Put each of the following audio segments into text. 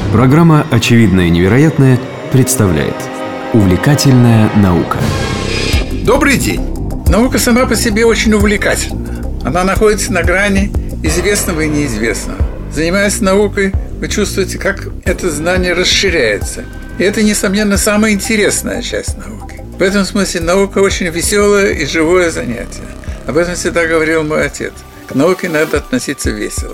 Программа «Очевидное и невероятное» представляет «Увлекательная наука». Добрый день! Наука сама по себе очень увлекательна. Она находится на грани известного и неизвестного. Занимаясь наукой, вы чувствуете, как это знание расширяется. И это, несомненно, самая интересная часть науки. В этом смысле наука очень веселое и живое занятие. Об этом всегда говорил мой отец. К науке надо относиться весело.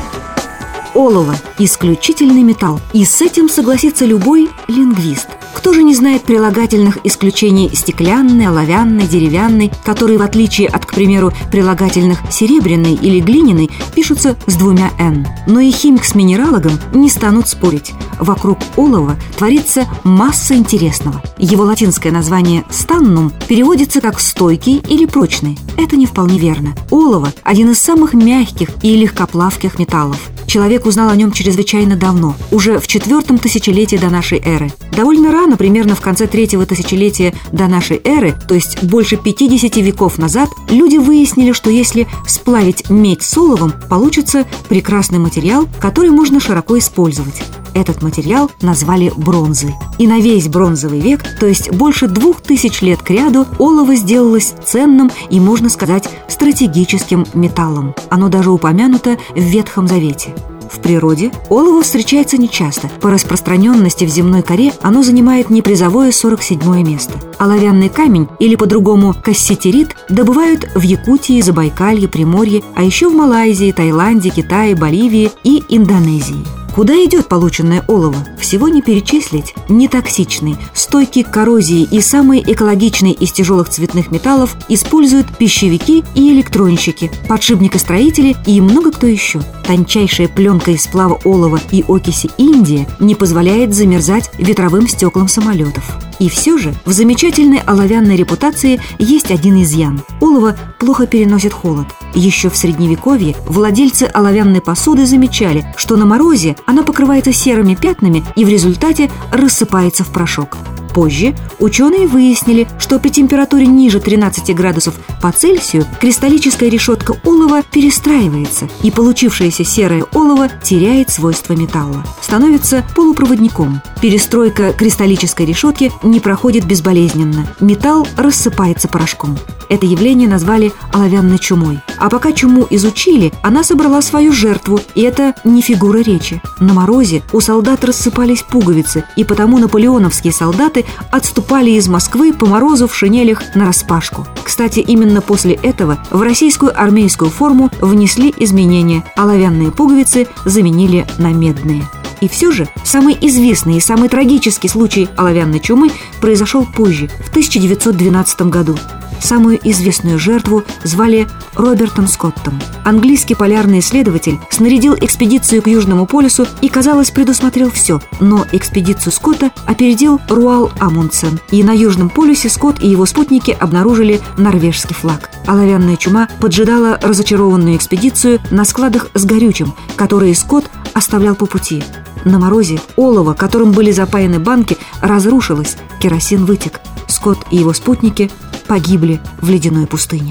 Олово – исключительный металл, и с этим согласится любой лингвист. Кто же не знает прилагательных исключений стеклянный, оловянный, деревянный, которые, в отличие от, к примеру, прилагательных серебряный или глиняный, пишутся с двумя «н». Но и химик с минералогом не станут спорить. Вокруг олова творится масса интересного. Его латинское название «стannum» переводится как «стойкий» или «прочный». Это не вполне верно. Олово – один из самых мягких и легкоплавких металлов. Человек узнал о нем чрезвычайно давно, уже в 4 тысячелетии до нашей эры. Довольно рано, примерно в конце 3-го тысячелетия до нашей эры, то есть больше 50 веков назад, люди выяснили, что если сплавить медь с оловом, получится прекрасный материал, который можно широко использовать. Этот материал назвали бронзой. И на весь бронзовый век, то есть больше 2000 лет кряду, олово сделалось ценным и, можно сказать, стратегическим металлом. Оно даже упомянуто в Ветхом Завете. В природе олово встречается нечасто. По распространенности в земной коре оно занимает непризовое 47-е место. Оловянный камень, или по-другому касситерит, добывают в Якутии, Забайкалье, Приморье, а еще в Малайзии, Таиланде, Китае, Боливии и Индонезии. Куда идет полученное олово? Всего не перечислить. Нетоксичный, стойкий к коррозии и самый экологичный из тяжелых цветных металлов используют пищевики и электронщики, подшипникостроители и много кто еще. Тончайшая пленка из сплава олова и окиси индия не позволяет замерзать ветровым стеклам самолетов. И все же в замечательной оловянной репутации есть один изъян. Олово плохо переносит холод. Еще в Средневековье владельцы оловянной посуды замечали, что на морозе она покрывается серыми пятнами и в результате рассыпается в порошок. Позже ученые выяснили, что при температуре ниже 13 градусов по Цельсию кристаллическая решетка олова перестраивается, и получившееся серое олово теряет свойства металла, становится полупроводником. Перестройка кристаллической решетки не проходит безболезненно. Металл рассыпается порошком. Это явление назвали оловянной чумой. А пока чуму изучили, она собрала свою жертву, и это не фигура речи. На морозе у солдат рассыпались пуговицы, и потому наполеоновские солдаты отступали из Москвы по морозу в шинелях нараспашку. Кстати, именно после этого в российскую армейскую форму внесли изменения. Оловянные пуговицы заменили на медные. И все же самый известный и самый трагический случай оловянной чумы произошел позже, в 1912 году. Самую известную жертву звали Робертом Скоттом. Английский полярный исследователь снарядил экспедицию к Южному полюсу и, казалось, предусмотрел все. Но экспедицию Скотта опередил Руал Амундсен. И на Южном полюсе Скотт и его спутники обнаружили норвежский флаг. Оловянная чума поджидала разочарованную экспедицию на складах с горючим, которые Скотт оставлял по пути. На морозе олово, которым были запаяны банки, разрушилось, керосин вытек. Скотт и его спутники погибли в ледяной пустыне.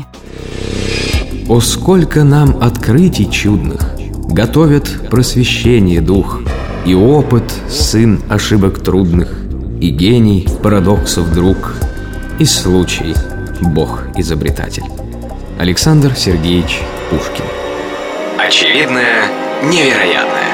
О, сколько нам открытий чудных готовят просвещение дух, и опыт сын ошибок трудных, и гений парадоксов друг, и случай Бог-изобретатель. Александр Сергеевич Пушкин. Очевидное невероятное.